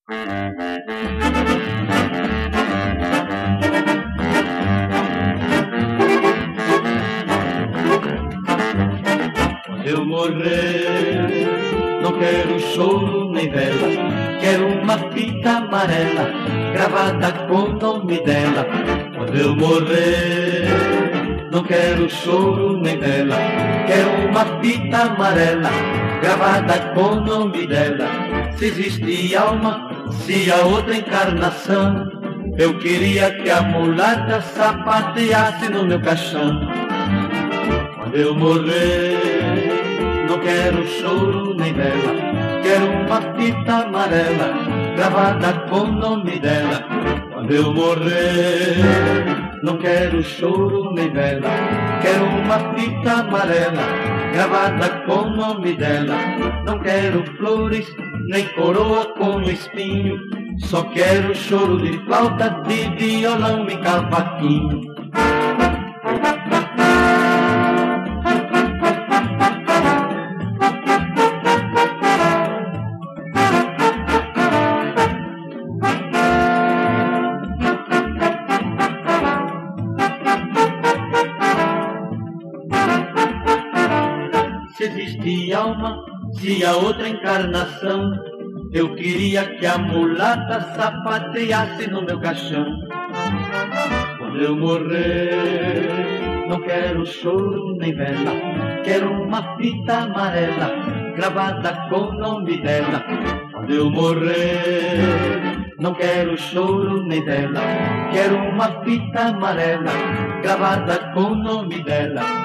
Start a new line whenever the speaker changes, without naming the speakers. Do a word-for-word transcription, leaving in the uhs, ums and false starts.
Quando eu morrer, não quero choro nem vela, quero uma fita amarela gravada com o nome dela. Quando eu morrer, não quero choro nem vela, quero uma fita amarela gravada com o nome dela. Se existe alma, se há outra encarnação, eu queria que a mulata sapateasse no meu caixão. Quando eu morrer, não quero choro nem vela, quero uma fita amarela gravada com o nome dela. Quando eu morrer, não quero choro nem vela, quero uma fita amarela gravada com o nome dela. Não quero flores, nem coroa com espinho, só quero choro de flauta, de violão e cavaquinho. Se existe alma, se há outra encarnação, eu queria que a mulata sapateasse no meu caixão. Quando eu morrer, não quero choro nem vela, quero uma fita amarela gravada com o nome dela. Quando eu morrer, não quero choro nem vela, quero uma fita amarela gravada com o nome dela.